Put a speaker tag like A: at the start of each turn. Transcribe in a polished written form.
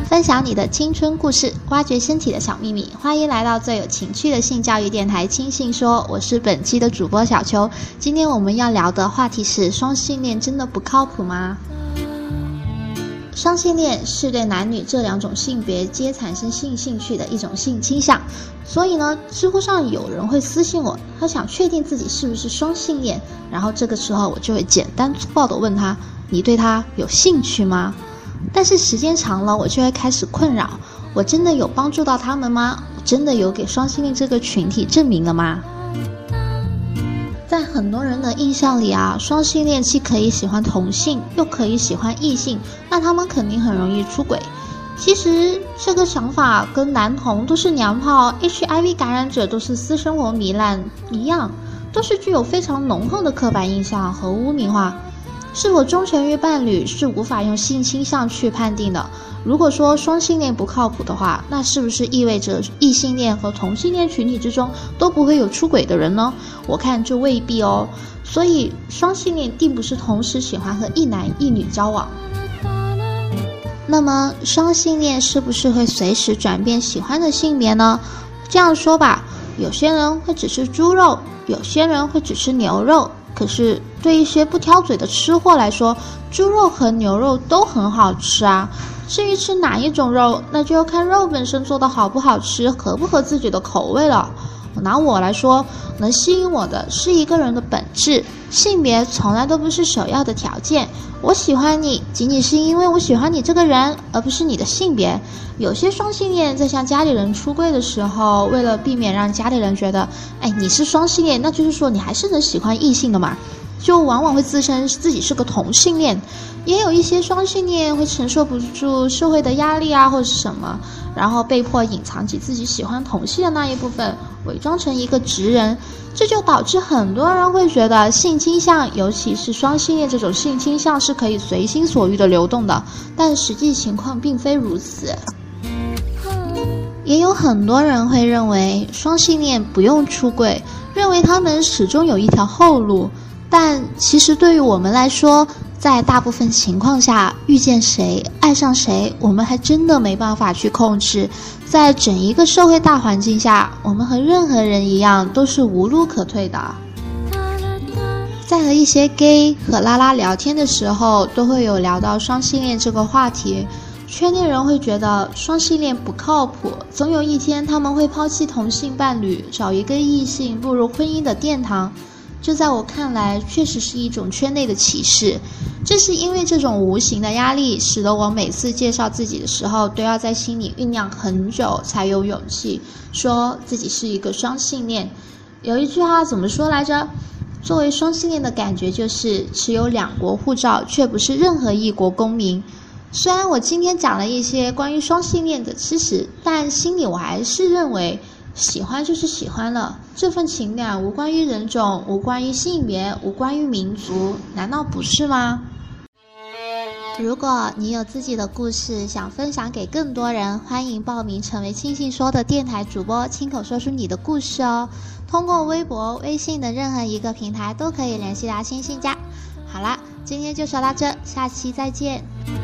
A: 分享你的青春故事，挖掘身体的小秘密。欢迎来到最有情趣的性教育电台轻性说，我是本期的主播小秋。今天我们要聊的话题是：双性恋真的不靠谱吗？双性恋是对男女这两种性别皆产生性兴趣的一种性倾向，所以呢，知乎上有人会私信我，他想确定自己是不是双性恋，然后这个时候我就会简单粗暴地问他：你对他有兴趣吗？但是时间长了，我就会开始困扰，我真的有帮助到他们吗？我真的有给双性恋这个群体证明了吗？在很多人的印象里啊，双性恋既可以喜欢同性，又可以喜欢异性，那他们肯定很容易出轨。其实这个想法跟男同都是娘炮、HIV 感染者都是私生活糜烂一样，都是具有非常浓厚的刻板印象和污名化。是否忠诚于伴侣是无法用性倾向去判定的。如果说双性恋不靠谱的话，那是不是意味着异性恋和同性恋群体之中都不会有出轨的人呢？我看就未必哦。所以双性恋并不是同时喜欢和一男一女交往。那么双性恋是不是会随时转变喜欢的性别呢？这样说吧，有些人会只吃猪肉，有些人会只吃牛肉，可是对一些不挑嘴的吃货来说，猪肉和牛肉都很好吃啊。至于吃哪一种肉，那就要看肉本身做的好不好吃，合不合自己的口味了。拿我来说，能吸引我的是一个人的本质，性别从来都不是首要的条件。我喜欢你，仅仅是因为我喜欢你这个人，而不是你的性别。有些双性恋在向家里人出柜的时候，为了避免让家里人觉得，你是双性恋，那就是说你还是能喜欢异性的嘛，就往往会自称自己是个同性恋。也有一些双性恋会承受不住社会的压力啊，或者是什么，然后被迫隐藏起自己喜欢同性的那一部分，伪装成一个直人。这就导致很多人会觉得性倾向，尤其是双性恋这种性倾向是可以随心所欲的流动的，但实际情况并非如此。也有很多人会认为双性恋不用出柜，认为他们始终有一条后路，但其实对于我们来说，在大部分情况下，遇见谁爱上谁，我们还真的没办法去控制。在整一个社会大环境下，我们和任何人一样都是无路可退的。在和一些 gay 和拉拉聊天的时候，都会有聊到双性恋这个话题。圈内人会觉得双性恋不靠谱，总有一天他们会抛弃同性伴侣，找一个异性步入婚姻的殿堂。这在我看来确实是一种圈内的歧视。这是因为这种无形的压力，使得我每次介绍自己的时候，都要在心里酝酿很久才有勇气说自己是一个双性恋。有一句话怎么说来着？作为双性恋的感觉就是持有两国护照，却不是任何一国公民。虽然我今天讲了一些关于双性恋的知识，但心里我还是认为喜欢就是喜欢了，这份情感无关于人种，无关于性别，无关于民族，难道不是吗？如果你有自己的故事想分享给更多人，欢迎报名成为轻性说的电台主播，亲口说出你的故事哦。通过微博、微信的任何一个平台都可以联系到轻性家。好啦，今天就说到这，下期再见。